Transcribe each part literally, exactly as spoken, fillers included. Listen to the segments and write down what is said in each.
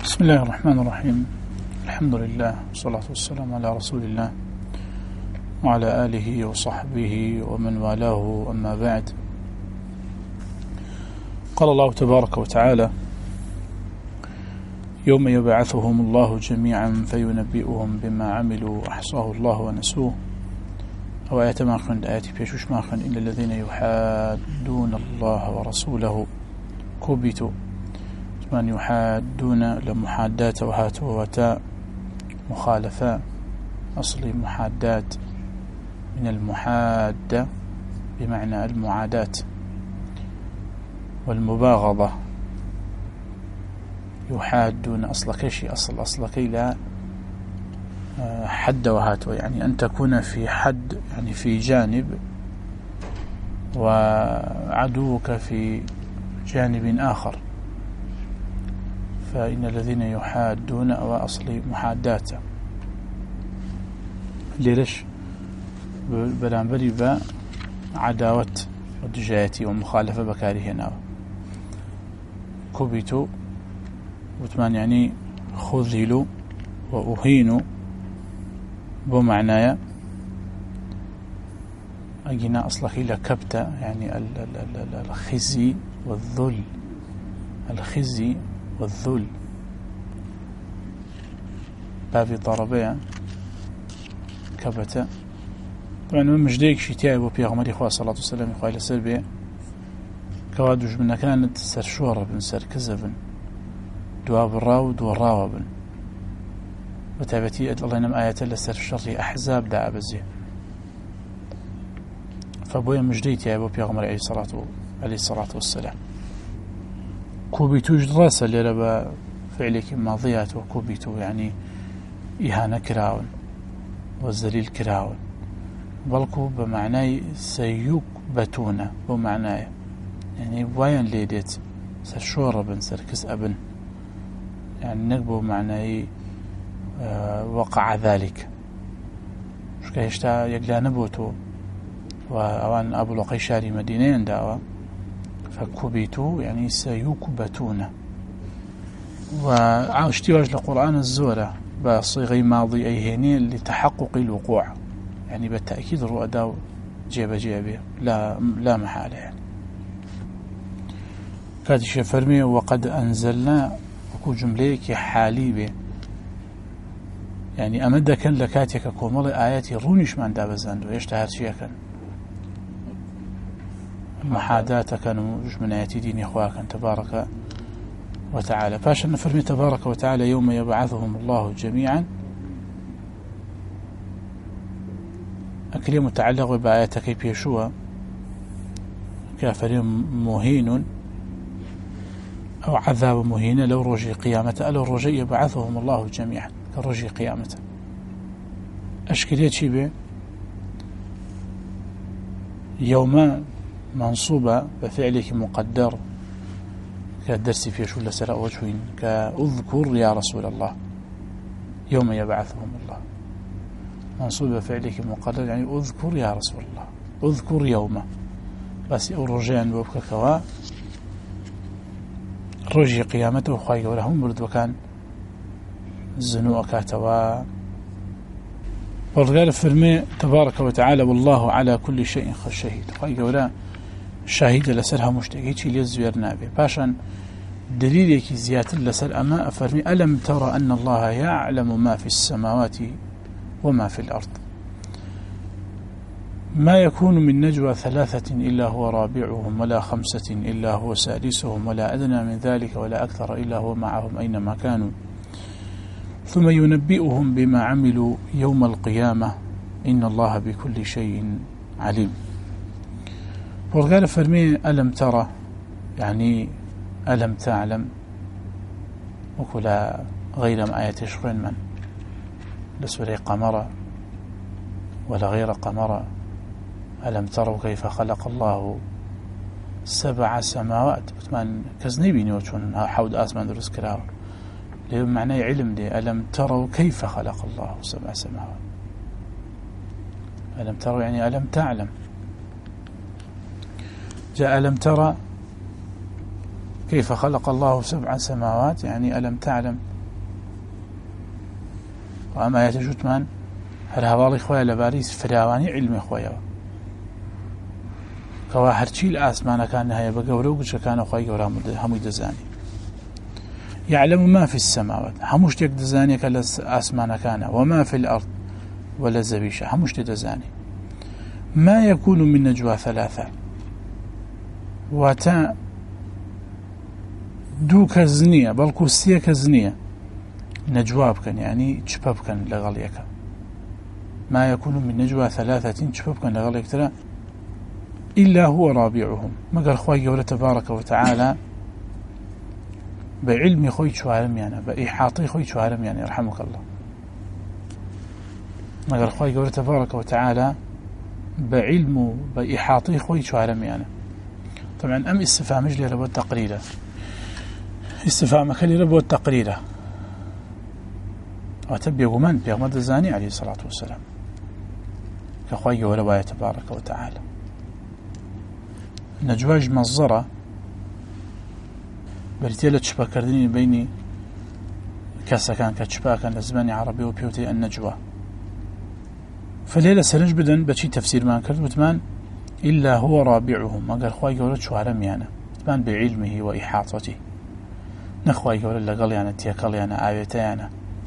بسم الله الرحمن الرحيم. الحمد لله والصلاة والسلام على رسول الله وعلى آله وصحبه ومن والاه، أما بعد. قال الله تبارك وتعالى: يوم يبعثهم الله جميعا فينبئهم بما عملوا أحصاه الله ونسوه. أو آية ما خند آياتي بيشوش ما خند إلا الذين يحادون الله ورسوله كوبيتو من يحادون لمحادات وهات وتاء مخالفة أصلي محادات من المحادة بمعنى المعاداة والمباغضة. يحادون أصل كشي أصل أصل كي لا حد وهات، يعني أن تكون في حد، يعني في جانب وعدوك في جانب آخر. فإن الذين يحادون أو أصلي محاداة ليش بلانبري با عداوة ودجايتي ومخالفة بكارهنا. كبتوا وثمان يعني خذلوا وأهينوا بمعنايا أجينا أصلك إلى كبتة، يعني الخزي والذل، الخزي والذل بابي ضربية كبتة. طبعا من مجديك شتاء وبيغمر إخوة صلى الله عليه وسلم إخوة إلى سربية كوادوش من كانت سر شورة بن سر كذبن دواب الراو دو الراو بن وتابتي الله ينم آيات لسر الشر أحزاب دعا بزيه. فبويا مجديك يا أبو بيغمر عليه الصلاة عليه الصلاة والسلام. كوبيتو جراسة اللي ربا فعلك ماضيات وكوبيتو يعني إهانة كراون والزليل كراون، بلكو بمعنى سيكبتون بمعنى يعني بوين ليديت سر شوربن سر كسأبن، يعني نقبو معنى آه وقع ذلك مش كيشتا يقلا نبوتو وأوان أبو لقي شاري مدينين داوا. فكبتوا يعني سيكبتون. وعاشتي وجه القرآن الزورة بصيغة ماضي أيهني لتحقق الوقوع، يعني بالتأكيد الرؤى جيب جيبه لا لا محالة. يعني كاتي شفرمي وقد أنزلنا وكو جمليك حالي به، يعني أمدك لكاتيك كومل آياتي رونيش من دابزاندو يشتهر شيئا محاداة كانوا من آيات دين إخواك تبارك وتعالى. فاشا نفرمي تبارك وتعالى: يوم يبعثهم الله جميعا. أكلي متعلق بآيات كيف يشوى كافر مهين أو عذاب مهين لو رجي قيامة، لو رجي يبعثهم الله جميعا كرجي قيامة. أشكالية شيبه يوم منصوبة بفعلك مقدر كالدرس في شو لسراء وجهين كأذكر يا رسول الله يوم يبعثهم الله. منصوبة بفعلك مقدر يعني أذكر يا رسول الله، أذكر يوم بس أرجان وبك كوا رجي قيامته خايق ولهم برد وكان الزنوء كاتوا. والرجال فرمي تبارك وتعالى: والله على كل شيء شهيد. خايق ولا شاهد لسرها مشتكيتي ليزويرنا به. باشا دليلك زيادة لسر أما أفرمي: ألم ترى أن الله يعلم ما في السماوات وما في الأرض، ما يكون من نجوى ثلاثة إلا هو رابعهم ولا خمسة إلا هو سادسهم ولا أدنى من ذلك ولا أكثر إلا هو معهم أينما كانوا ثم ينبئهم بما عملوا يوم القيامة إن الله بكل شيء عليم. وقال فرمي: ألم ترى يعني ألم تعلم، وكلا غير ما آيات شخرين من لسوري قمرة ولا غير قمرة. ألم تروا كيف خلق الله سبع سماوات بتمان كزنيبيني وشون حود آسمان درس كراو ليه معنى علم دي. ألم تروا كيف خلق الله سبع سماوات، ألم تروا يعني ألم تعلم. جاء ألم ترى كيف خلق الله سبع سماوات يعني ألم تعلم وأما يتجوتمان هل هوالي خويا لباريس فراواني علمي خويا كوا هرچی الآسمان كان هيا بقولو بش كان خويا قورا همي دزاني يعلم ما في السماوات هموش تك دزاني كلا آسمان كان وما في الأرض ولا زبيشة هموش تدزاني ما يكون من نجوى ثلاثة واتا دو كزنية بل كوستية كزنية نجوى بكن يعني تشباب كان لغليك ما يكون من نجوى ثلاثة تشباب كان لغليك ترى إلا هو رابعهم ما قال خوي قوله تبارك وتعالى بعلم خوي شوارم يعني بإحاطي خوي شوارم يعني رحمك الله ما قال خوي قوله تبارك وتعالى بعلم بإحاطي خوي شوارم يعني طبعا أم استفهام مجلي ربو التقريرة استفهام كلي ربو التقريرة وتبي يقومان بيغمد الزاني عليه الصلاة والسلام كخوي قوله تبارك وتعالى نجواج مصدرة بريتيلة تشبه كردني بيني كاسا كان كتشبه كان لزماني عربي وبيوتي النجوى فليلة سنج بدن بشي تفسير ما كرد وتمان إلا هو رابعهم ما قال خواي قولت شو عالم يعني تمان بعلمه وإحاطته نخواي قول اللي قال يعني تيكال يعني آياتي يعني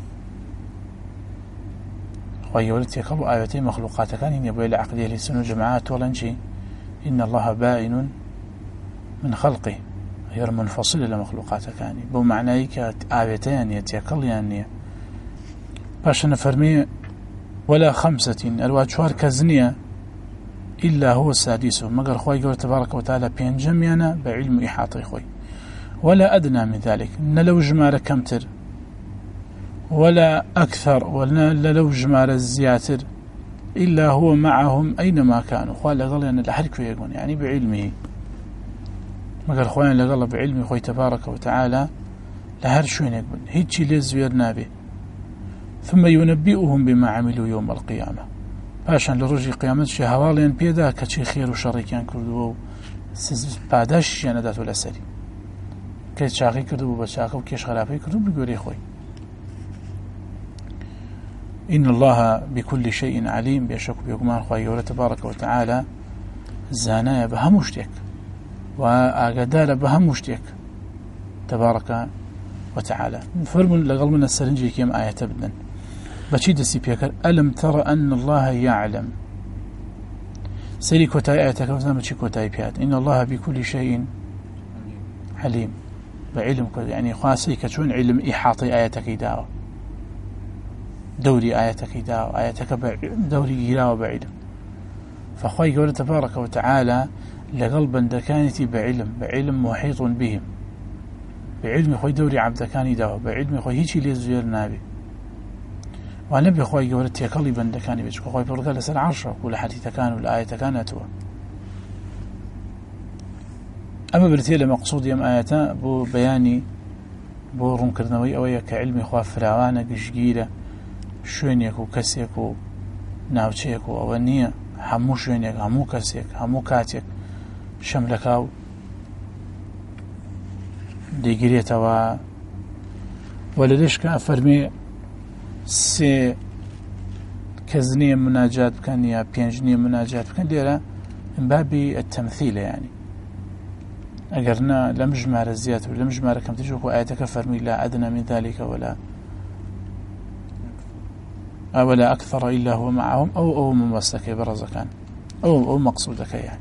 خواي قولت تيكال آياتي مخلوقات كان يبوي لعقدي لسنو جماعات ولا نشي إن الله بائن من خلقه غير منفصل إلى مخلوقاته كاني بو معناه كآيتين يتيكل يعني باش نفرمي ولا خمسة الواتشوار كزنية إلا هو السادس ما قال خوي قول تبارك وتعالى بينجم يانا بعلم إحاطي خوي ولا أدنى من ذلك نلو جمال كمتر ولا أكثر ولا لو جمال الزياتر إلا هو معهم أينما كانوا خوال قال يعني الحرك يقول يعني بعلمه ما قال خوان لقال بعلمه خوي تبارك وتعالى لهر شوين يقول هيتشي لزويرنا به ثم ينبئهم بما عملوا يوم القيامة باشان لرجي قيامة شي هواليان بيدا كشي خير وشر كان كردو بعدش يعني داتو الأسري كي شاقي كردو بشاقه وكيش خلافي كردو بيقولي خوي إن الله بكل شيء عليم بيشك بيقمان خوي تبارك وتعالى زانايا بهموشتك وأقدال بهموشتك تبارك وتعالى فرمون لقل من السرنجي كيم آية بدن بشيد السيبيكر ألم ترى أن الله يعلم سيري كوتاي آياتك وزنما تشي كوتاي بيات إن الله بكل شيء عليم بعلم يعني خاصي كتشون علم إحاطي آياتك داو دوري آياتك داو آياتك دوري جراو بعلم فخوي يقول تبارك وتعالى لقلبا دكانتي بعلم بعلم محيط بهم بعلم خوي دوري عبدكاني داو بعلم خوي هيجي ليزوير نابي ونبي خوي يقول تيكلي بندكاني بيش خوي برقا لسر عرشه كل حديث كان والآية كانت أما برتيلة مقصود يم آياتا بو بياني بو رنكرنوي أويا كعلمي خواه فراوانا قشقيرة شوينيك وكسيك وناوچيك وأونية همو شوينيك همو كسيك همو كاتيك شملكاو ديقريتوا ولديش كأفرمي سي كزنية مناجات بكان يا بينجنية مناجات بكان ديرا من باب التمثيل يعني أقرنا لمجمع الزيات ولمجمع كم تجوك آياتك فرمي لا أدنى من ذلك ولا ولا أكثر إلا هو معهم أو أو ممسك برزكان أو أو مقصودك يعني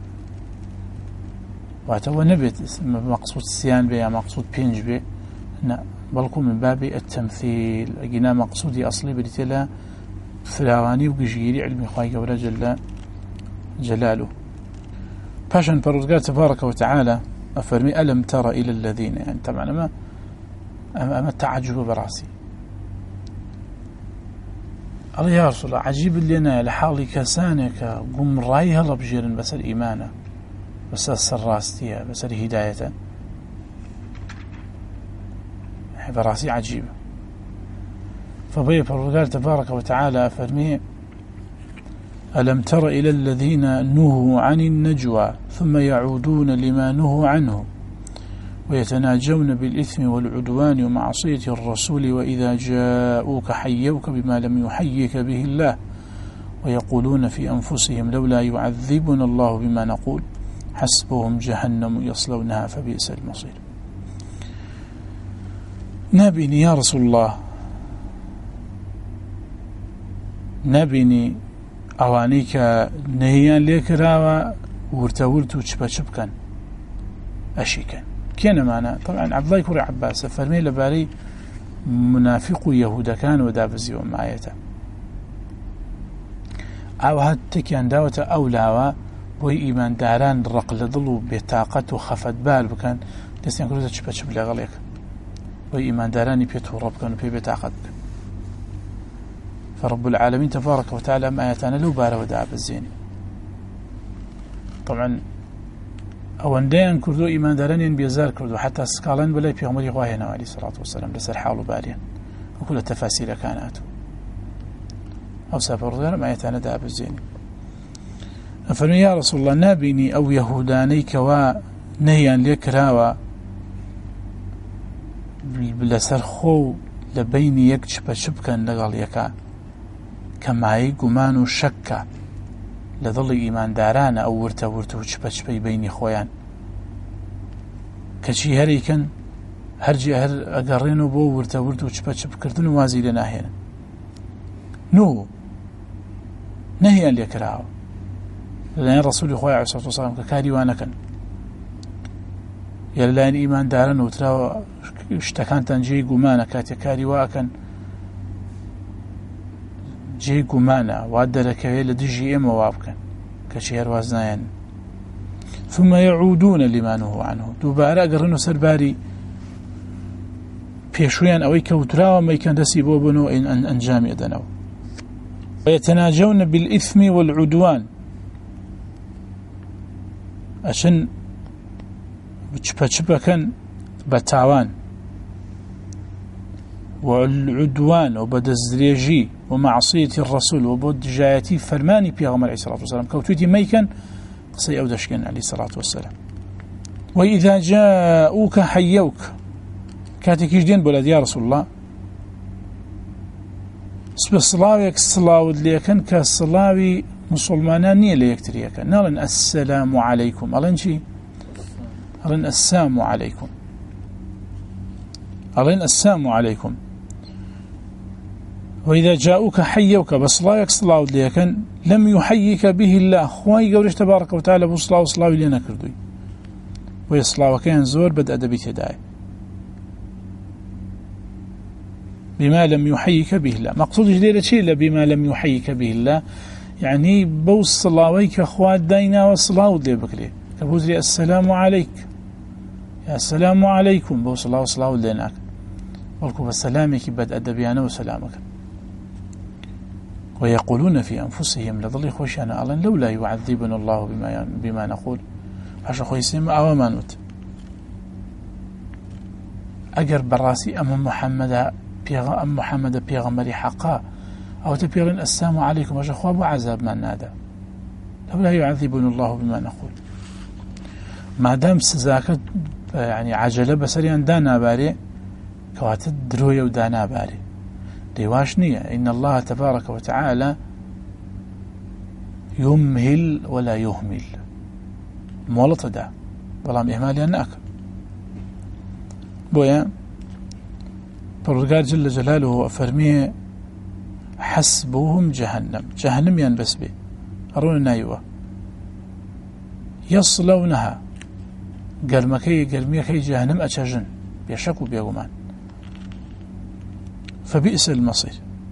واتو نبت مقصود السيان بي مقصود بينج بي بلكم من باب التمثيل أجينا مقصودي أصلي بديتلا فلاواني وقجيري علمي خواهي قولا جل جلاله باشن فرزقال تبارك وتعالى أفرمي ألم ترى إلى الذين يعني طبعا أما أما التعجب براسي الله يا رسول الله عجيب لنا لحالي كسانك قم رايها لبجيرن بس الإيمانة بس السراستية بس الهداية براسي عجيبة فبي فرزقال تبارك وتعالى أفرمي ألم تر إلى الذين نهوا عن النجوى ثم يعودون لما نهوا عنه ويتناجون بالإثم والعدوان ومعصية الرسول وإذا جاءوك حيوك بما لم يحيك به الله ويقولون في أنفسهم لولا يعذبنا الله بما نقول حسبهم جهنم يصلونها فبئس المصير. نبيني يا رسول الله نبيني أوانيك نهيان ليك راوى ورتورتو چپا چپكن أشيكن كان معنا طبعا عبد الله كوري عباس فرمي لباري منافق يهودا كان ودابزي ومعايته أو هات كان داوة أولاوا بوي إيمان داران رقل ضلو بطاقة وخفت بال بكان دستيان كروتا چپا چپ لغليك بوي إيمان داراني بيتو رب كانوا بي بطاقة بكان فرب العالمين تبارك وتعالى ما آياتنا لو بارا ودابزيني طبعا أوان ديان كردو إيمان دارانيان بيزار كردو حتى سكالان بلاي بيغمري غواهنا عليه الصلاة والسلام لسر حالو باريان وكل التفاسير كاناتو أو سافر دار ما يتانا داب الزيني فنو يا رسول الله نابيني أو يهوداني كوا نهيان ليكراوا لسر خو لبيني يك شبا شبكا لغال يكا كماي قمان شكا لظل إيمان دارانا أو ورتا ورتا وشبا شبا بيني خويان كشي هري كان هرجي هر أقرينو بو ورتا ورتا وشبا شبا كردون وازي لنا هنا نو نهيا ليكراو لأن الرسول خويا عليه الصلاة والسلام ككاري وانا كان يلا إيمان دارانا وتراو اشتكان تنجي قمانا كاتي كاري واكن جي قمانا وعدلك لدجي إما وابكن كشير وازنايان ثم يعودون لما نهوا عنه دوبارا قرنو سرباري بيشويان أوي كوتراو ما يكن دسي بوبنو إن أنجام يدنو ويتناجون بالإثم والعدوان عشان بچپا چپا كان بتاوان والعدوان وبدزريجي ومعصية الرسول وبدجايتي فرماني بيغمر عليه الصلاة والسلام كوتوتي ميكن قصي أو دشكن عليه الصلاة والسلام وإذا جاءوك حيوك كاتك يجدين بولاد يا رسول الله سبب صلاويك الصلاو ليكن كالصلاوي مسلمانانية ليكتريكن نالن السلام عليكم ألن شي ألن السلام عليكم ألن السلام عليكم وإذا جاءوك حيوك بصلاويك صلاو ليكن لم يحييك به الله خواهي قولش تبارك وتعالى بصلاو صلاوي لنا كردوي ويصلاو كان زور بد أدبي تداي بما لم يحييك به الله مقصود جديد شيء بما لم يحييك به الله يعني بوص صلاويك أخوات دينا وصلاو دي بكري كبوزري السلام عليك يا السلام عليكم بوص الله وصلاو ديناك والكو بسلامك بد أدبيانا وسلامك ويقولون في أنفسهم لظل خوشانا ألا لولا يعذبنا الله بما, بما نقول حاشا خويسيم أو ما نوت أجر براسي أم محمد أم محمد بيغمري حقا أو تبيغن السلام عليكم وجخواب وعذاب من نادى لولا يعذبنا الله بما نقول ما دام سزاكت يعني عجلة بسريان دانا باري كواتد دروية ودانا باري ديواش نية إن الله تبارك وتعالى يمهل ولا يهمل مولطة دا بلام إهمالي أنك بويا فرقال جل جلاله أفرميه حسبهم جهنم جهنم ينبس به أرون نايوة يصلونها قرمكي قرميكي جهنم أتشجن بيشكوا بيغمان فبئس المصير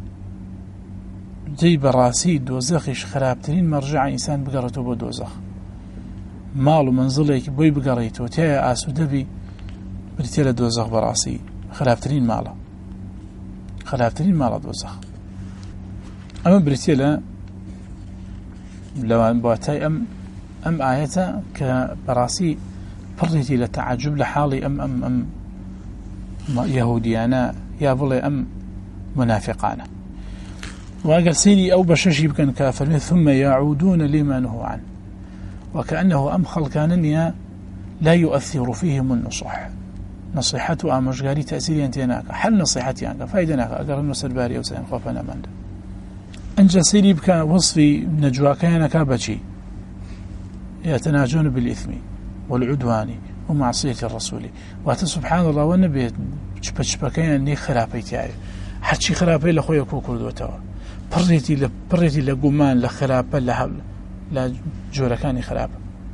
جي براسي دوزخش خرابترين مرجع إنسان بقرته بو دوزخ مالو منزليك بوي بقريته تيا آسو دبي بريتيلا دوزخ براسي خرابترين مالا خرابترين مالا دوزخ أما بريتيلا لو بواتاي أم أم آياتا كبراسي فريتي لتعجب لحالي أم أم أم يهوديانا يا بلي أم منافقانا وقال سيدي أو بششي بكن كافر ثم يعودون لما نهوا عنه وكأنه أم خلقانيا لا يؤثر فيهم النصح نصيحة وآموشگاری تأثيريا تيناك حل نصيحتي عنك فايدناك أقر النصر باري أو سين خوفنا من ده أنجا سيري بك وصفي نجواكينك بشي يتناجون بالإثم والعدوان ومعصية الرسول وأنت سبحان الله والنبي شبه شبه كينا ني خرابي تاعي حتى خرابي لخويا كوكو دوتوا بريتي ل بريتي لقمان لخرابه لا لا جوركاني خراب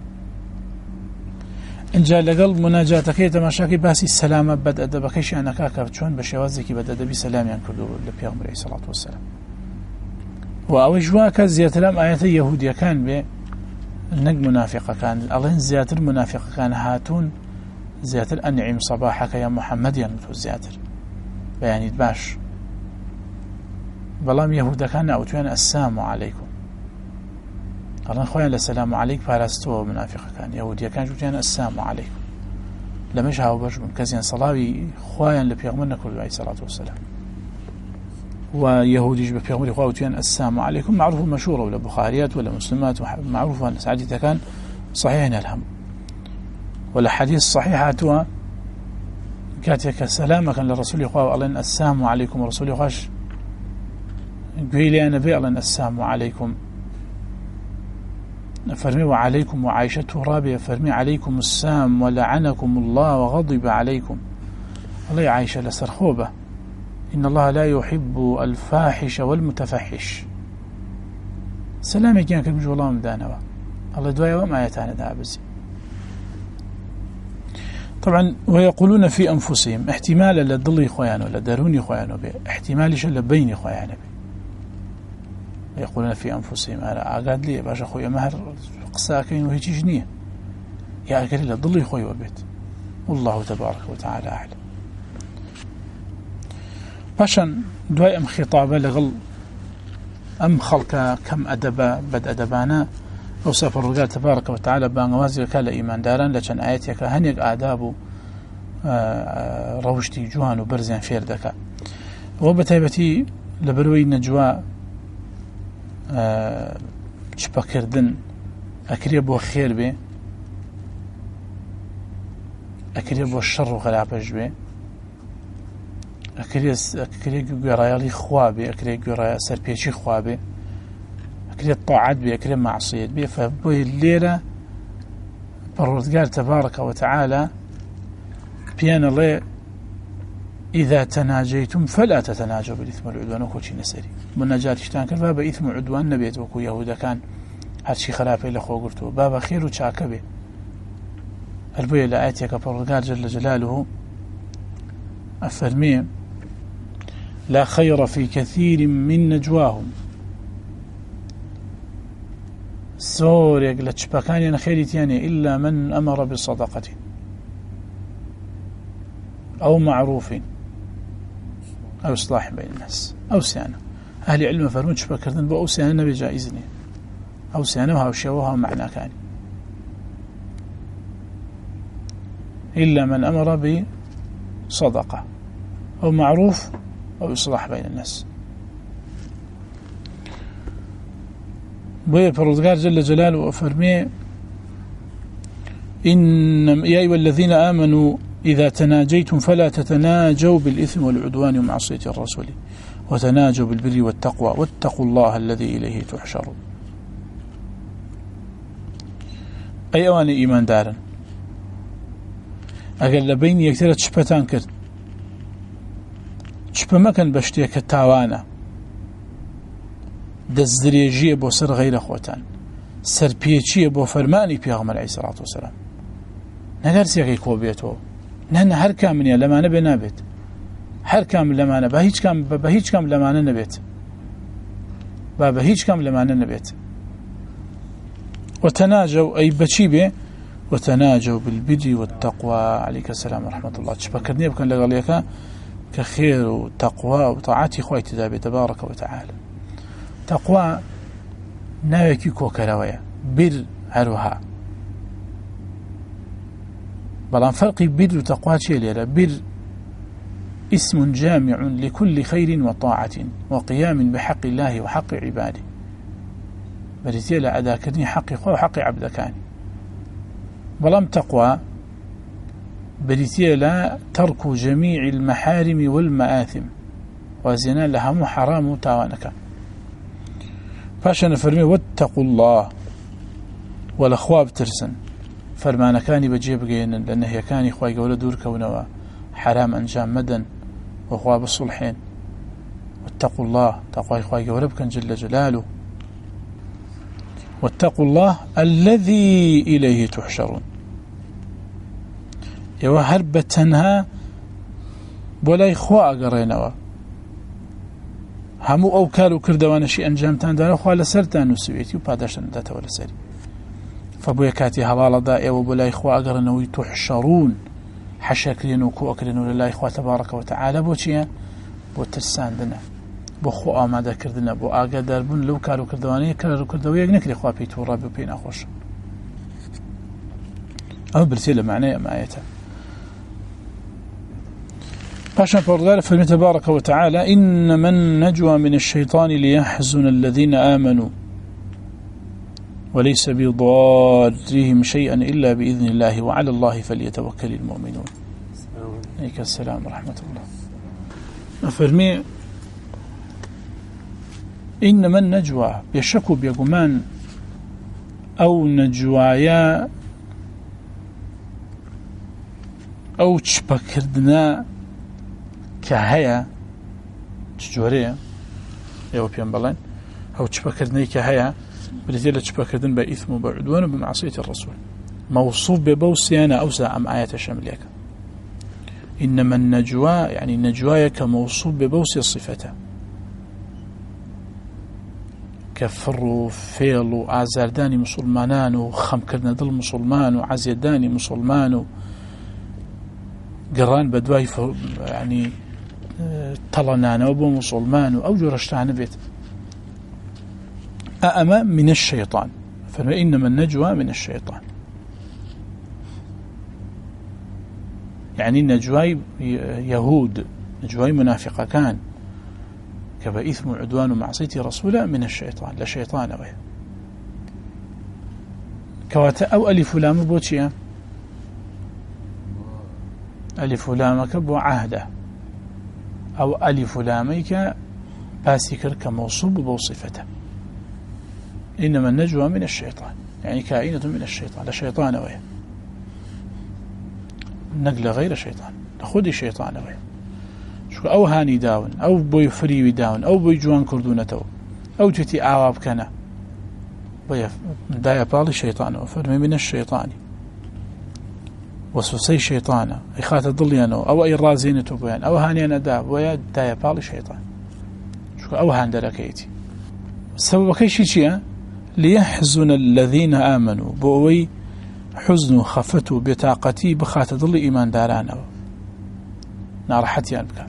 إن جاء لقلب مناجاتك يتماشاكي باسي السلامة بدأ دبكيش أنا كاكا بتشون بشوازك بدأ دبي سلام ينكدو لبيغمر عليه الصلاة والسلام وأوجواك زيادة لم آيات يهودية كان به نق منافقة كان الله زيادة المنافقة كان هاتون زيادة الأنعم صباحك يا محمد ينتو زيادة يعني باش بلام يهودا كان أوتوان السلام عليكم الله خويا السلام عليك فارستو منافقة كان يهودية كان جوتيان السلام عليكم لما يشهوا برجم كزين صلاوي خويا لبيغمرنا كل عليه الصلاة والسلام ويهودي بيغمر خويا وتيان السلام عليكم معروف مشهورة ولا بخاريات ولا مسلمات معروفة أن سعادتها كان صحيح الهم ولا حديث صحيحة توا كاتك السلام كان للرسول خويا الله السلام عليكم ورسول خوش قيل أنا بي الله السلام عليكم فرمي وعليكم وعائشته رابية فرمي عليكم السام ولعنكم الله وغضب عليكم الله عائشة لسرخوبة إن الله لا يحب الفاحش والمتفحش سلامي كان كلمة والله مدانوا الله دوايا وما يتانا دابزي طبعا ويقولون في أنفسهم احتمالا لضلي خويانو لداروني خويانو بي احتمالش لبيني خويانو بي يقولون في أنفسهم أنا أقعد لي باش أخويا مهر قساكين وهي جنية يا أكل لا ضلي خوي وبيت والله تبارك وتعالى أعلم باشا دواء أم خطابة لغل أم خلق كم أدبا بد أدبانا وصف الرجال تبارك وتعالى بانوازي كلا إيمان داران لكن آياتك هنيك آداب روشتي جوهان وبرزين فيردك وبتايبتي لبروي نجوا شبكردن أكري بو خير به أكري بو الشر وغلابج به أكري أكري جرايالي خوابه أكري جرايا سربيشي خوابه أكري الطاعات به أكري معصية به فبو الليلة بالرزقار تبارك وتعالى بيان الله إذا تناجيتم فلا تتناجوا بالإثم والعدوان وكوشي نسري مناجات اشتان كان بابا إثم وعدوان نبيت وكو يهودا كان هرشي خلافه لخو قرتو بابا خير وشاكبه البوية لآياتك فرقال جل جلاله أفرمي لا خير في كثير من نجواهم سوريك لتشبكاني خيرتياني إلا من أمر بصدقة أو معروف أو إصلاح بين الناس أو سيانة أهل علم فرمون شبكردن بأو سيانة نبي جائزني أو سيانة وها وشيوها معنى كان إلا من أمر بصدقة أو معروف أو إصلاح بين الناس بوي فرزقار جل جلاله وفرمي إن يا أيها الذين آمنوا إذا تناجيتم فلا تتناجوا بالإثم والعدوان ومعصية الرسول وتناجوا بالبر والتقوى واتقوا الله الذي إليه تحشرون أي أواني إيمان دارا أقل لبين يكترت شبتان كرت شبه مكان بشتيك التاوانا دزدريجية بو سر غير أخوتان سر بيتشية بو فرماني بيغمر عليه الصلاة والسلام نقر سيغي كوبيته نحن هر كامل لما نبي نابت هر كامل لما نبي هيج كام بهيج كام لما نبيت بابا هيج كام لما نبيت وتناجوا أي بشيبه وتناجوا بالبر والتقوى عليك السلام ورحمة الله تشبكرني بكن لغليك كخير وتقوى وطاعتي خوي تدابي تبارك وتعالى تقوى ناويكي كوكراوية بر هروها بلان فرق بر وتقوى شيء بر اسم جامع لكل خير وطاعة وقيام بحق الله وحق عباده بريتي لا أداكني حقي خو وحق عبدكاني بلام تقوى بريتيا لا ترك جميع المحارم والمآثم وزنا لهم حرام تاوانك فاشن فرمي واتقوا الله والأخواب ترسن فرمان كاني بجيب جين لأنه هي كان إخوة قولة دور كونوا حرام أنجام مدن وأخواب الصلحين واتقوا الله تقوى إخوة قولة بكن جل جلاله واتقوا الله الذي إليه تحشرون يوا هربتنها ولا إخوة قرينوا همو أو كارو كردوان شيء أنجام تاندان أخوة لسرتان وسويتي وبادشتن داتا ولا سري فبويا كاتي هوالا دائع وبلا إخوة أقرنوا تحشرون حشاكرين وكو أكرنوا لله إخوة تبارك وتعالى بوشيا بوترسان دنا بخو آماده كردنا بو آقا داربون لو كارو كردواني كارو كردوية نكري إخوة بيتو رابي وبينا خوش أو برسيلة معنى معايته فاشن فردار فرمي تبارك وتعالى إنما النجوى من الشيطان ليحزن الذين آمنوا وليس بضارهم شيئا إلا بإذن الله وعلى الله فليتوكل المؤمنون عليك السلام ورحمة الله فرمي إنما النجوى بيشكوا بيقمان أو نجوايا أو تشبكردنا كهيا تجوريا يا وبيان بلان أو تشبكردنا كهيا بريتيلا تشبكردن بإثم وبعدوان وبمعصية الرسول موصوف ببوسيانا أوسع أم آية شامليك إنما النجوى يعني النجوايا كموصوف ببوسي الصفة كفر وفيل وعزارداني مسلمانان وخمكرنا دل مسلمان وعزيداني مسلمان قران بدواي يعني طلنانا وبو مسلمان وأوجو رشتان بيت أأما من الشيطان فإنما النجوى من الشيطان يعني النجوى يهود نجوى منافقة كان كبا إثم وعدوان ومعصية رسوله من الشيطان لا شيطان غير كواتا أو ألف لام بوتشيا ألف لامك بو عهده أو ألف لاميك باسكر كموصوب بوصفته إنما النجوى من الشيطان يعني كائنة من الشيطان لا شيطان غير نقل غير شيطان خذي شيطان غير شو أو هاني داون أو بوي فريوي داون أو بوي جوان كردونته أو جتي أعواب كنا بوي دايا بالي شيطان وفرمي من الشيطان وسوسي شيطان إخات ضليانو أو أي رازينة بويان أو هاني أنا دا بويا دايا بالي شيطان شو أو هان دركيتي سبب كيشي شيء ليحزن الذين آمنوا بوي حزن خفتوا بطاقتي بخات ضل إيمان دارانا نارحتي أنك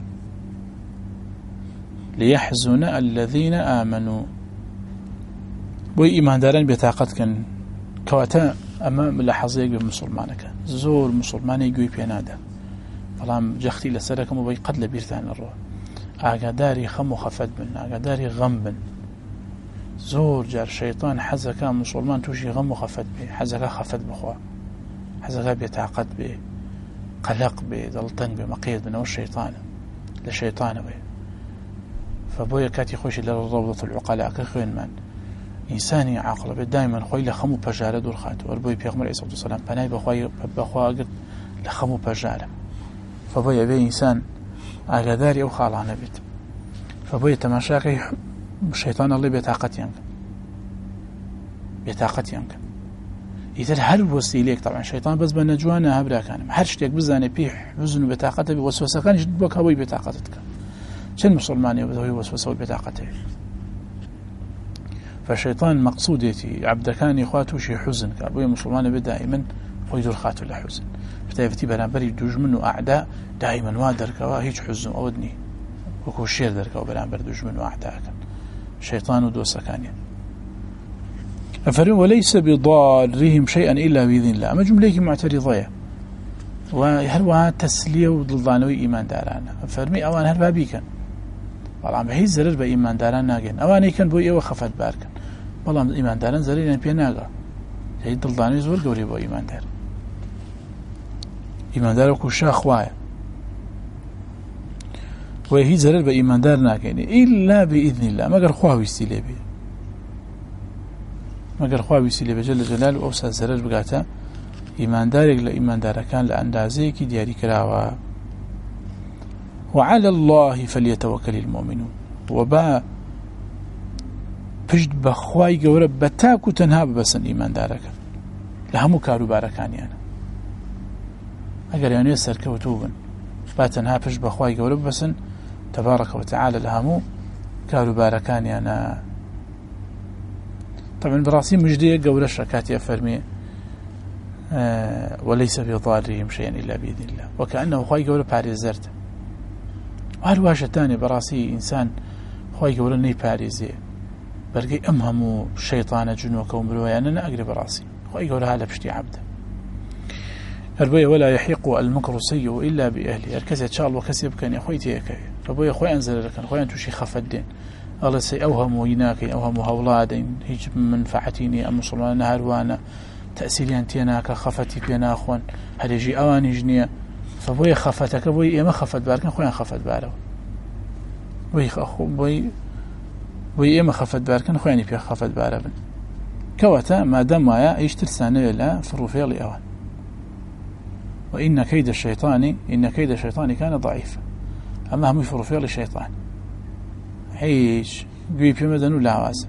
ليحزن الذين آمنوا بوي إيمان داران بطاقتك كواتا أمام لحظيك بمسلمانك زور مسلماني يقوي بينادا فلام جختي لسركم وبي قد لبيرتان الروح أقداري خم خفت بن أقداري غم بن زور جار شيطان حزكا مسلمان توشي غم وخفت به حزكا خفت بخوا حزكا بيتعقد به قلق به ضلطن بمقيد من الشيطان لشيطان به فبويا كاتي خوشي للروضة العقلاء كخوين من إنساني عاقل دائما خوي لخمو بجارة دور خات والبوي بيغمر عليه الصلاة والسلام بناي بخوي بخوا قد لخمو بجارة فبويا بي إنسان أقداري أو خالعنا بيت فبويا تماشاكي الشيطان الله بطاقت ينك بطاقت ينك إذا هل وسيليك طبعا الشيطان بس بنجوانا هبرا كان هر شتيك بزاني بيح بزن بطاقته بوسوسه كان يجدبك هوي بطاقتك شن مسلمان يبدو وسوسه بطاقته فالشيطان مقصوديتي عبد كان اخواته شي حزن كابوي مسلمان دائما ويدور خاته لحزن فتافتي برانبري دوج منه اعداء دائما وادرك وهيج حزن اودني وكو شير درك وبرانبر دوج منه اعداء شيطان ودوسه كان أفرم وليس بضارهم شيئا إلا بإذن الله أما جملة معترضية وهل تسلية وضلانوي إيمان دارانا أفرمي أوان هل بابيكا والله بحيث زرر بإيمان داران ناقين أواني كان بوئي وخفت باركا والله إيمان داران زرين بيا ناقا هي ضلانوي زور قوري بو إيمان دار إيماندار وكو شاخوايا وهي زرر بإيماندار ناكيني إلا بإذن الله ما قال خواه ويستيلي بي ما قال خواه ويستيلي بي جل جلاله أوسا زرر بقاتا إيماندارك لإيماندار كان لأندازيك دياري كراوا وعلى الله فليتوكل المؤمنون وبا پشت بخواي گەورە بەتاک و تەنها ببەسن ئیماندارەکە لە هەموو کاروبارەکانیانە ئەگەر یانوێ سەرکەوتوو بن با تەنها پشت بەخواي گەورە ببەسن تبارك وتعالى لە هەموو کاروبارەکانیانە. طبعا براسي مجدية گەورەشە کاتێ فەرمێ وليس بضارهم شيئا إلا بإذن الله وكأنه خواي گەورە پارێزەرە هەرواشە تانێ بەڕاستی ئینسان خواي گەورە نەیپارێزێ بەرگەی ئەم هەموو شەیطانە جنۆکە و مرۆیانە نەئەگرێ بەڕاستی خواي گەورە ها لە پشتی عەبدە. هەربۆیە ولا يحيق المكر السيء إلا بأهله هەر کەسێ چاڵ بە کەسێ بکەنێ خۆی تێیەکەوێ بەبۆیە خۆیان زەرەر دەکەن خۆیان تووشی خەفەت دێن ئەڵێ سەی ئەو هەمووی ناکەین ئەو هەموو هەوڵا دەین هیچ منفعەتی نییە ئەم موسڵمانە هەروانە تەئسیریان تێ ناکە خەفەتی پێ ناخۆن هەرێژی ئەوانیش نییە فبۆیە خەفەتەکە بۆی ئێمە خەفەت بارکەن خۆیان خەفەت بارەوە بۆی بۆی بۆی ئێمە خەفەت بارکەن خۆیانی پێ خەفەت بارە بن کەواتە مادەم وایە ئیش ترسانەوێت لە فڕوفێڵی ئەوان وإن كيد الشيطان إن كيد الشيطان كان ضعيفا أما هم يفرفيل الشيطان هيش قوي بيمدن ولا عوازم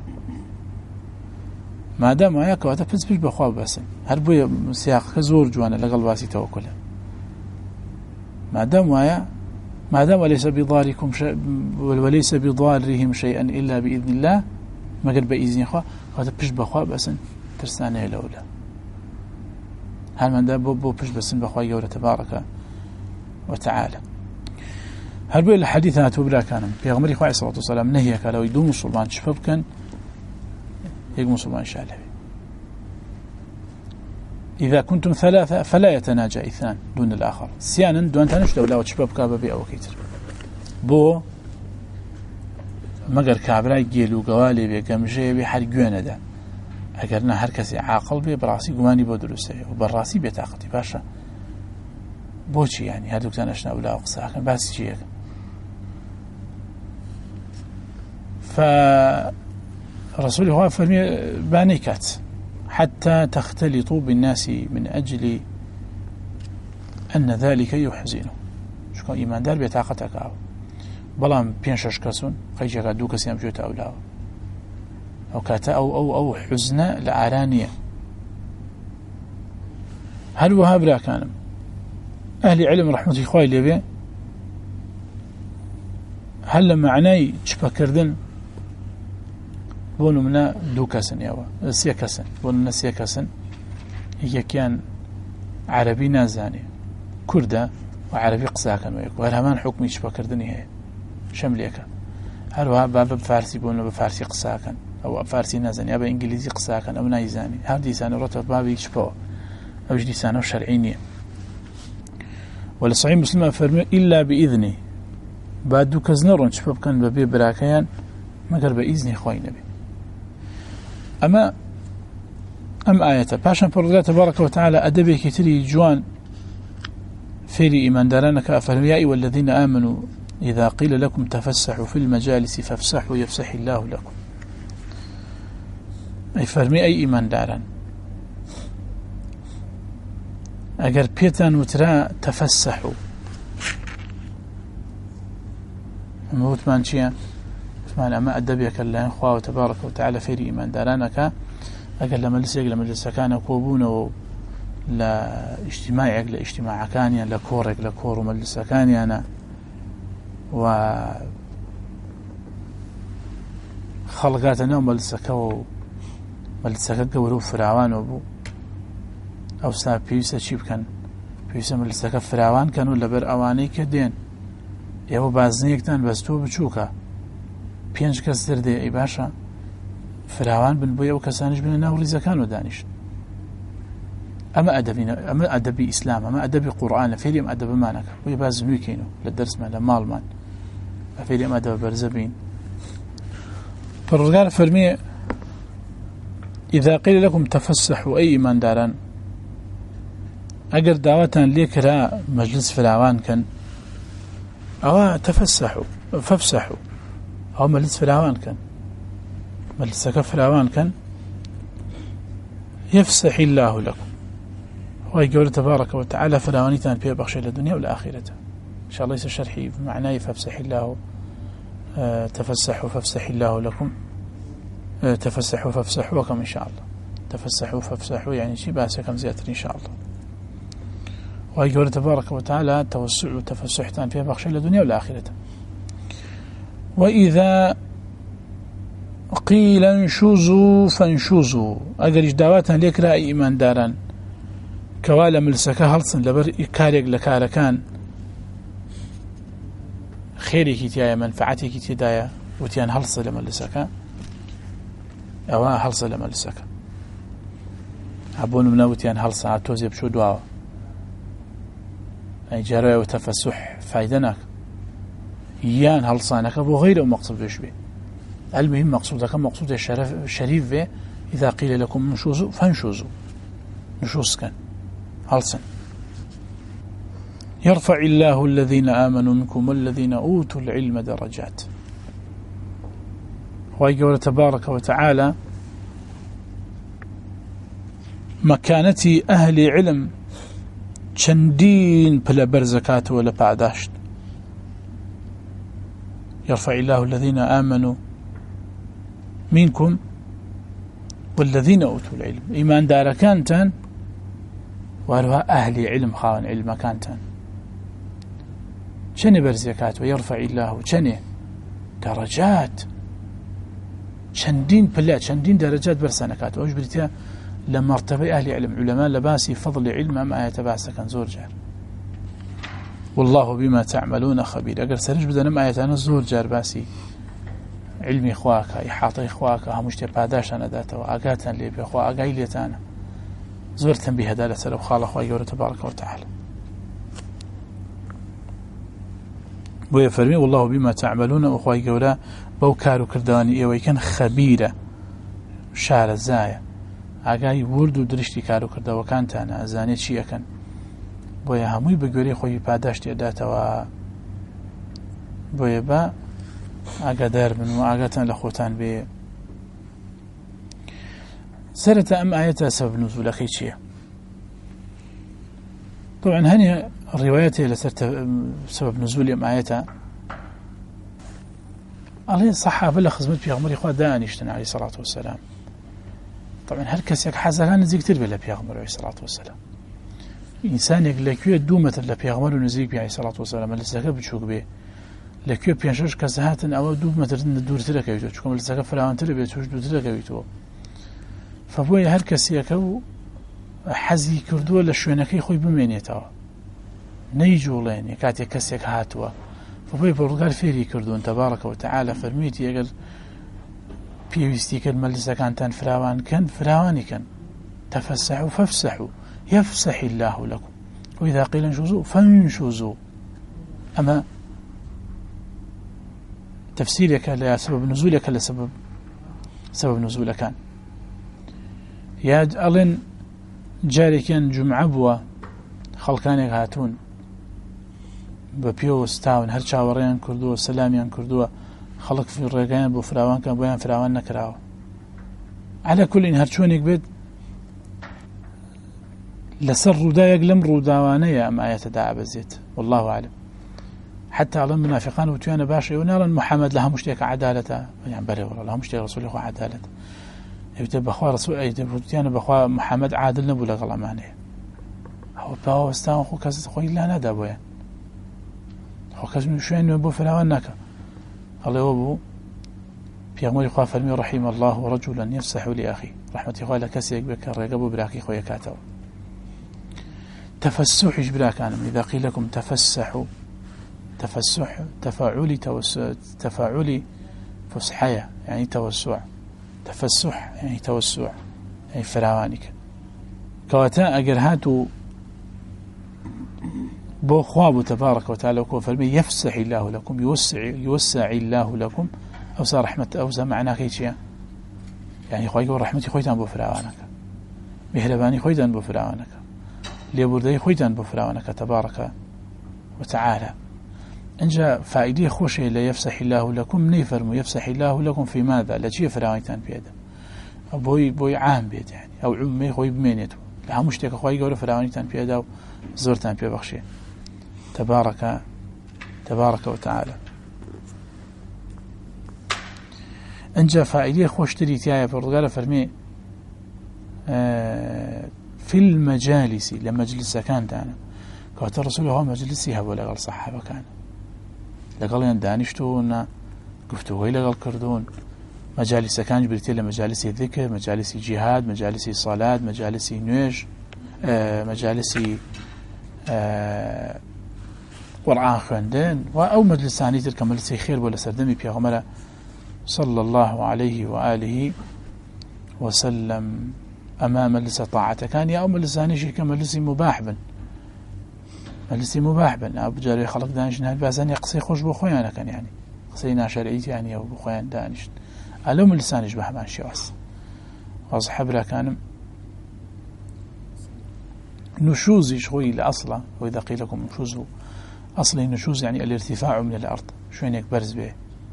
ما دام وياك وهذا بس بيش بخواب بس هربوي سياق كزور جوانا لقل باسي توكله ما دام ويا ما دام وليس بضاركم شيء وليس بضارهم شيئا إلا بإذن الله ما قال بإذن خوا وهذا بيش بخواب بس ترسانه لولا هل من ده بو بيش بسن بخواي جورة تبارك وتعالى هل بيقول الحديثات وبلا كان في غمري خواه صلى الله عليه وسلم نهيك لو يدوم مسلمان شفب كان يقوم مسلمان شاله إذا كنتم ثلاثة فلا يتناجى اثنان دون الآخر سيانا دون تنش لو لا وشبب كاببي أو كيتر بو مگر كابراي جيلو قوالي بي قمجي بي حرقوانا ده ئەگەرنا هەر کەسێ عاقڵ بێ بەڕاستی گومانی بۆ دروستەیە و بەڕاستی بێتاقەتی باشە بۆچی ینی هەردووکتان ئەشنا ولا قساکەن باسی چیەکەن فرسول الله فەرمێ بانەی کات حتى تختلطوا بالناس من أجل أن ذلك يحزنه شكو إيمان دار بێتاقەتەکە بەڵام پێنج شەش کەسون قەیجێکا دوو کەسیان بجوێتە ئەولاوە أو كاتا أو أو أو حزن لعرانية هل وهاب لا كان أهل علم رحمة إخوائي لبي هل لما عناي تشبكردن بونو منا دو كاسن ياوا سيا كاسن بونو منا سيا كاسن هي كان عربي نازاني كردة وعربي قساكن ويك وهرمان حكمي تشبكردني هي شمليكا هل وهاب باب فارسي بونو بفارسي قساكن أو فارسي نازن يا بإنجليزي قساكن أو نايزاني هر ديسان رتب بابي شبه أو ديسان شرعينية ولا صحيح مسلم فرمي إلا بإذنه بعد دو كزنرون شباب كان ببي براكيان مگر بإذن خوي نبي أما أم آية باشا فرد تبارك وتعالى أدبه كتري جوان فيري إيمان دارانك أفرميائي والذين آمنوا إذا قيل لكم تفسحوا في المجالس فافسحوا يفسح الله لكم أي فرمي أي إيمان داران أجر بيتان وترى تفسحوا موت مانشيا اسمعنا ما أدبيك الله إخوة تبارك وتعالى في إيمان دارانك أجر لما لسيق لما لسكان كوبون لا اجتماع لا اجتماع كانيا لا كورك لا كور ومجلس كانيا أنا و خلقاتنا ومجلس كو ملسكة قولوا فراوان وبو أو سا بيوسا شيب كان بيوسا ملسكة فراوان كانوا لبر أواني كدين يهو بازنيكتان بستو بچوكا بينج كسر دي اي باشا فراوان بن بويا وكسانش بن ناوري زكانو دانش أما أدبي أما أدبي إسلام أما أدبي قرآن فيلم أدب مانك ويا بازنوي كينو للدرس مالا مالمان فيلم أدب برزبين فالرجال فرمي إذا قيل لكم تفسحوا أي إيمان داران أجر دعوتان ليكرا مجلس فراوان كان أو تفسحوا فافسحوا أو مجلس فراوان كان مجلس فراوان كان يفسح الله لكم ويقول تبارك وتعالى فراوانيتان في بخشي الدنيا والآخرة إن شاء الله يصير شرحي بمعنى فافسح الله أه تفسحوا فافسح الله لكم أه تفسحوا فافسحوا وكم إن شاء الله تفسحوا فافسحوا يعني شيء بأس كم زيادة إن شاء الله ويقول تبارك وتعالى توسع وتفسحتان في بخشي الدنيا والآخرة وإذا قيل انشزوا فانشزوا أجر دعواتنا ليكرا إيمان داران كوالا ملسكا هلسن لبر كاريك لكاركان خيري كتايا منفعتي كتايا وتيان هلس لملسكا أو هلس لملسكا عبون من وتيان هلس عتوزي بشو دواوا أي جرى وتفسح فايدناك يان هلسانك أبو غير مقصود بشبه المهم مقصودك مقصود الشرف الشريف إذا قيل لكم انشزوا فانشزوا نشوز كان هلسن يرفع الله الذين آمنوا منكم والذين أوتوا العلم درجات ويقول تبارك وتعالى مكانتي أهل علم چندين بلا برزكات ولا بعداشت يرفع الله الذين آمنوا منكم والذين أوتوا العلم إيمان دار كانتان وهلها أهل علم خاون علم كانتان شنو برزكات ويرفع الله شنو درجات شندين بلا شندين درجات برسنكات وأجبرتها لمرتبة أهل علم علماء لباسي فضل علم ما يتباسا كان زور جار والله بما تعملون خبير أقل سرج بدنا ما يتانا زور جار باسي علمي إخواك إحاطي إخواك همشتي باداشانا داتا وآقاتنا لي بإخوا آقاي ليتانا زور تنبيه دالة سلو خال أخوة يقول تبارك وتعالى ويفرمي والله بما تعملون أخوة يقول بوكارو كردواني إيوه كان خبيرة شعر الزايا ئاگای ورد و درشتی کارو کردەوەکانتانە ئەزانێت چی ئەکەن بۆیە هەمووی بە گوێرەی خۆی پاداشتی ئەداتەوە بۆیە بە ئاگادار بن و ئاگاتان لە خۆتان بێ. سەرەتا ئەم ئاەتە سەبەب نوزولەکەی چییە؟ طبعا هەنێ ڕیوایەتێ لەسەر سەبەب نوزولی ئەم ئاەتە ئەڵێ سەحابە لە خزمەت پێغەمبەری خوا دانیشتن عەلەیهی سەڵات وەسەلام. طبعا هر کەسێک حەزەکان نزیکتر بێت لە پێغەمبەر عەلەیهی سەڵات وەسەلام. ئینسانێک لەکوێ دوو مەتر لە پێغەمبەر و نزیک بێ عەلەیهی سەڵات وەسەلام مەجلیسەکە بچووک بێ لەکوێ پێنج شەش کەس هاتن ئەوە دوو مەتر دوورتر دەکەویتەوە چونکە مەجلیسەکە فراوانتر بێت توش دوورتر دەکەویتەوە. فبۆیە هەر کەسێکە و حەزی کردووە لە شوێنەکەی خۆی بمێنێتەوە نەیجوڵێنێ کاتێک کەسێک هاتووە. فبۆیە پەروەردگار فێری کردوون تەبارەکە وتەعالە فەرموویەتی ئەگەر پێویستی کرد مەجلیسەکانتان فراوان کەن فراوانی کەن تەفەسەحوا فەفسەحوا يفسح الله لكم وإذا قيل انشزوا فانشزوا. أما تفسيرك لسبب نزولك لسبب سبب نزول كان يا ألين جاري كان جمعة بوا خلقانك هاتون ببيو ستاون هر چاوريان كردوا سلاميان كردوا خلق في الرقيان بو فراوان كان بويان فراوان نكراو. على كل إن هرشونك بيت لسر رودايق لم روداوانية أم آية داعب الزيت والله أعلم. حتى على المنافقان وتيانا باشا ونالا محمد لها مشتيك عدالة يعني بلي والله لها مشتيك رسول الله عدالة يبتب بخوا رسول يبتيانا بخوا محمد عادل نبو لغل أمانه هو باو استاو خو كذا خوي لا ندا بويا خو كذا شوين نبو فلاوان ناكا الله يوبو بيغمر خوا فرمي رحم الله رجلا يفسح لأخي رحمة الله لك سيك بك الرقب براكي خويا كاتو تفسح جبراك أنا إذا قيل لكم تفسحوا تفسح تفاعلي توسع تفاعلي فسحية يعني توسع تفسح يعني توسع يعني فراوانك كواتا أجر هاتوا بو خواب تبارك وتعالى وفرمي يفسح الله لكم يوسع يوسع الله لكم أو صار رحمة أو زي معناه كيشيا يعني خوي يقول رحمتي خويتان بو فراوانك مهرباني خويتان بو فراوانك لێبوردەی خۆیتان بۆ فراوانەکە تەبارەکە وتعالى. انجا فائدة خوشي لا يفسح الله لكم نيفرم يفسح الله لكم في ماذا لا شيء فراوانتان بيده بوي بوي عام بيد يعني او عمي خوي بمينته لا مشتك خوي يقول فراوانتان بيده زورتان بيه بخشي تبارك تبارك وتعالى. انجا فائدة خوش تريت يا برتقال فرمي آه في المجالس لمجلس كانت انا كانت الرسول هو مجلسي هو لقال صحابه كان لقال دانشتون قفتوهي لقال كردون مجالس كان جبرتي لمجالس الذكر مجالس جهاد مجالس صلاة مجالس نويج آه مجالس آه قرآن خواندن أو مجلساني تلك مجلسي خير ولا سردمي بيغمرة صلى الله عليه وآله وسلم أمام مجلس طاعته كان يا أو مجلساني شيء كمجلسي مباح بن مجلسي مباح بن أبو جاري خلق دانش نهاد بازان يقصي خوش بخويانا كان يعني قصينا شرعيتي يعني أو بخويان دانش ألوم اللسان يشبه ما شواس وأصحاب لا كان نشوز شوي لأصله وإذا قيل لكم نشوز أصله نشوز يعني الارتفاع من الأرض شوين يكبرز به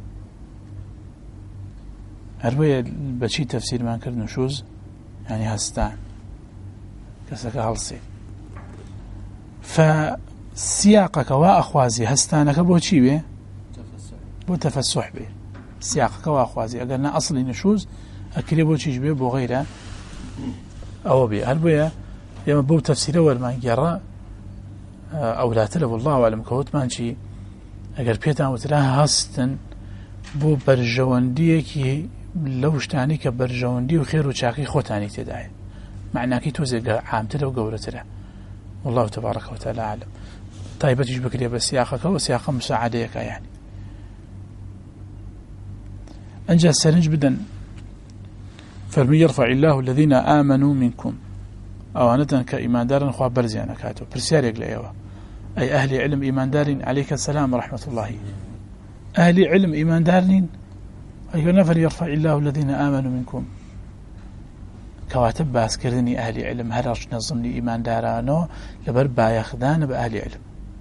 هربية بشي تفسير ما نكر نشوز يعني هستان كسك هالصي فسياقك وأخوازي هستانك بو چي به بو تفسح به سياقك وأخوازي أقلنا أصلي نشوز أكري بو چيش به بو غيره أو به هربية يما بو تفسير أول ما يقرأ أو لا تلف الله أعلم كوت مانشي أقر بيتان وتراها هستن بو برجوانديكي لو شتاني كبرجواندي وخير وشاقي خوتاني تدعي معناكي توزي عامتره وقورتره والله تبارك وتعالى أعلم. طيب تيجي بكري بسياقك وسياق مساعديك يعني أنجى السرنج بدن فرمي يرفع الله الذين آمنوا منكم أو أنتن كإيمان دار خوا برزيانا كاتو برسياريك لأيوه أي أهل علم إيمان دار عليك السلام ورحمة الله أهل علم إيمان دارين أيها نفر يرفع الله الذين آمنوا منكم كواتب باس كردني أهل علم هرش نظمني إيمان دارانو لبر بايخدان بأهل علم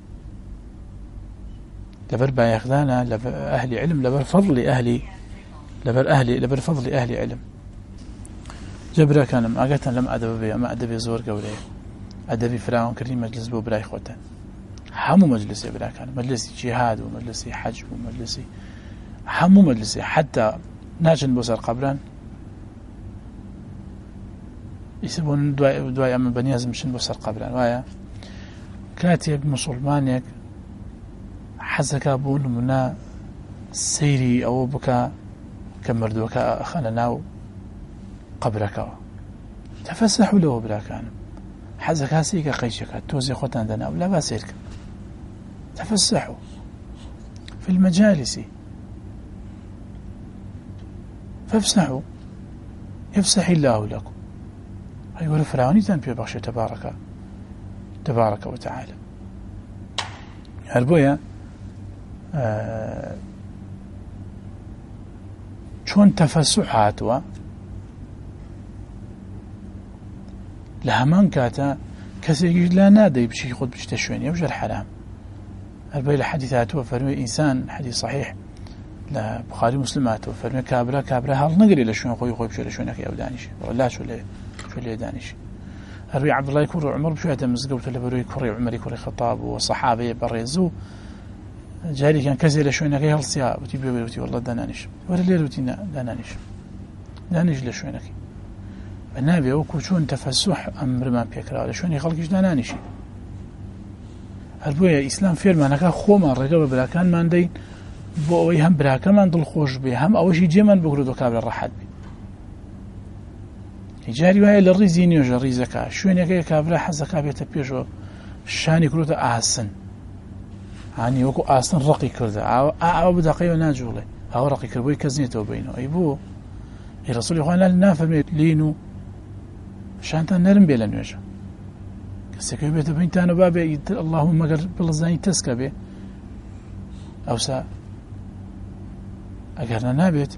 لبر بايخدان أهل علم لبر فضل أهل لبر أهل لبر فضل أهل علم جبرا كان أقتا لم أدب ما أدب زور قولي أدبي فراون كريم مجلس بو براي خوتا حمو مجلس برا كان مجلس جهاد ومجلس حج ومجلس حمو مجلس حتى ناجن بوسر قبران يسبون دواء دواء أمن بنياز مشن بوسر قبران وايا كاتب مسلمانك حزك بون منا سيري أو بكا كمردوك خلناو قبرك تفسحوا له بلا كان حزك هاسيك قيشك توزي خوتان دنا ولا باسيرك تفسحوا في المجالس فافسحوا يفسح الله لكم أيها الفراوني تنبيه بخش تبارك تبارك وتعالى هربويا آه شون تفسحاتوا لهمان كاتا كسي لا نادي بشي خد بشي تشوين يوجد الحرام هربويا لحديثاته فرمي إنسان حديث صحيح لا بخاري مسلماته فرمي كابرا كابرا هل نقري لشون خوي خوي بشي لشونك يا دانش ولا شو ليه شو ليه دانش هربي عبد الله يكون عمر بشوية مزقوت لبروي كوري عمر يكوري خطاب وصحابي بريزو جاري كان كزي لشونك يا هالصيا وتبي بيوتي والله دانش ولا ليه روتينا دانش دانش لشونك النبي وكوشون تفسح أمر ما بيكره لشون يخلقش دانش هربويا إسلام فيرما نكا خوما الرجال براكان ما ندين بوي هم براكان ما ندل خوش به هم أول شيء جمن بقولوا كابل الرحاد بي جاري وهاي للريزين يجري زكاة شو نكا كابل حزكا بيتبيجو شاني كروت أحسن يعني وكو أحسن رقي كرده أو أو بدقيقة ناجولة أو رقي كربوي كزنيته بينه أيبو الرسول يقول لا نافهم لينو شانتا نرم بيلا نوجه كسيكو بيت بنتانو بابي اللهم قال بالزاني تسكبه أو سا أقرنا نابت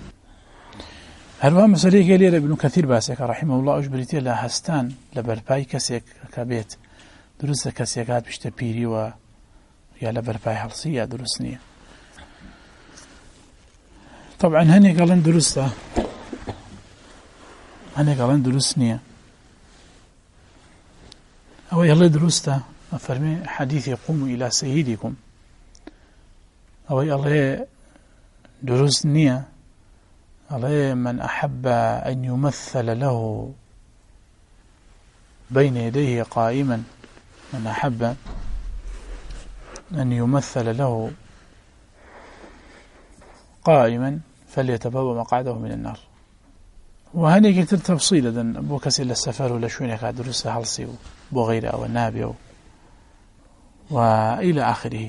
هروا مسألة قال ابن كثير باسك رحمه الله أجبرتي لا هستان لبرباي كسيك كبيت دروستە کەسێکات بشتە پیریوە یا لە بەرپای هەڵسی یا دروست نییە. طبعا هەنێک ئەڵێن دروستە، هەنێک ئەڵێن دروست نییە. ئەوەی هەڵێ دروستە ئەفەرمێ حەدیثی قوموا إلى سيدكم، ئەوەی ئەڵێ دروست نییە ئەڵێ من أحب أن يمثل له بين يديه قائما، من أحب أن يمثل له قائما فليتبوأ مقعده من النار. وهنيك يتر تفصيل دن بو كسي للسفر ولا شوين يكاد درس هلسي بو غيره أو النابي أو وإلى آخره.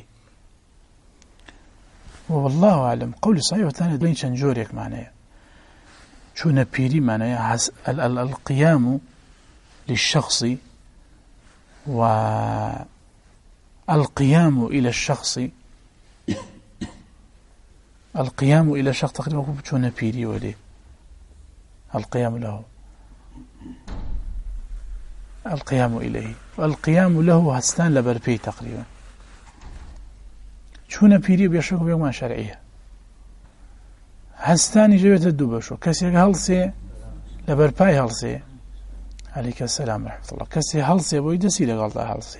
والله أعلم. قولي صحيح وثاني بين شنجوريك معناه شو نبيري معناه القيام للشخص والقيام إلى الشخص، القيام إلى الشخص تقريبا شو نبيري وليه القيام له، القيام إليه والقيام له هستان لبربي تقريبا شو نبيري بيشوك بيومان شرعية هستاني جوية الدوبشو كسي هلسي لبربي هلسي عليك السلام ورحمة الله كسي هلسي بويدسي لغلطة هلسي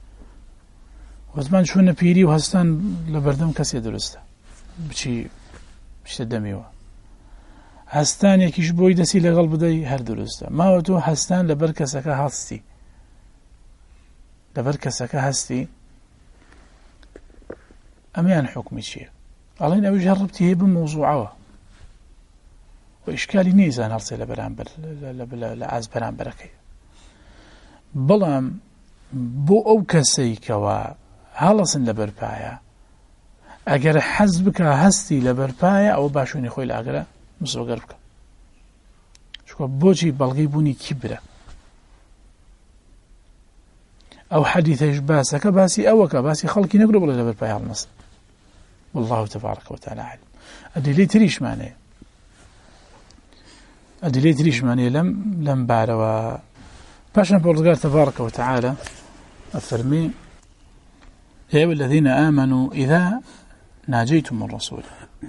وزمان شو نبيري وهستان لبردم كسي درسته بشي بشي دميوه هستان یەکیش بۆی دەسی لەگەڵ بدەی هەر دروستە. ماوە تۆ هەستان لەبەر کەسەکە هەستی، لەبەر کەسەکە هەستی ئەمیان حکمی چییە؟ ئەڵێن ئەویش هەڕبتی هەیە بمەوزوعەوە و ئیشکالی نەیزان هەڵسێ لە بەرامبەر لە ئاز بەرامبەرەکەی. بەڵام بۆ ئەو کەسەی کەوا هەڵەسن لە بەرپایە ئەگەر حەز بکە هەستی لە بەرپایە ئەوە باشوونی خۆی لە ئاگرە مسۆگەر بکە. چکە بۆچی بەڵگەی بوونی کیبرە. ئەو حەدیثەش باسەکە باسی ئەوەکە باسی خەڵکی نەگرۆ بڵێ لەبەر پای هەڵمەست. والله تبارك وتعالى عالم. ئەدلەی تریشمانەیە، ئەدلەی تریشمانەیە لەم لەم بارەوە. پاشان پەروەردگار تبارك وتعالى ئەفەرمێ يا أيها الذين آمنوا إذا ناجيتم الرسول،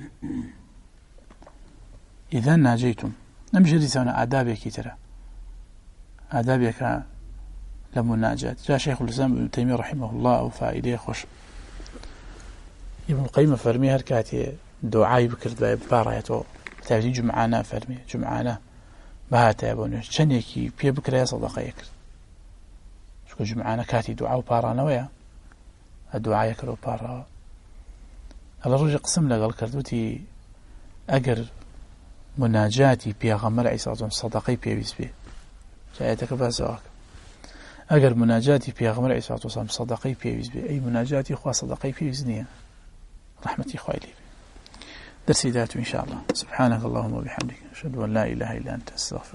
إذا ناجيتم نمشي لسنا آدابك ترى آدابك لمناجاة. جاء شيخ الإسلام ابن تيمية رحمه الله وفائدة خوش ابن القيم فرمي هركاتي دعاء بكرد بباريته تاجي جمعانا فرمي جمعانا بهاتا يبوني شنيكي بي بكرة صدقة يكرد شكو جمعانا كاتي دعاء بارانا ويا الدعاء يكرو بارا. على رجل قسم لقال كردوتي أجر مناجاتي بيغمر عيسى صدقي بيويز بي جايتك بازواك أجر مناجاتي بيغمر عيسى صدقي بيويز بي أي مناجاتي خوا صدقي بيويز نية رحمتي خوالي بي. درسي ذاته إن شاء الله. سبحانك اللهم وبحمدك أشهد أن لا إله إلا أنت أستغفرك.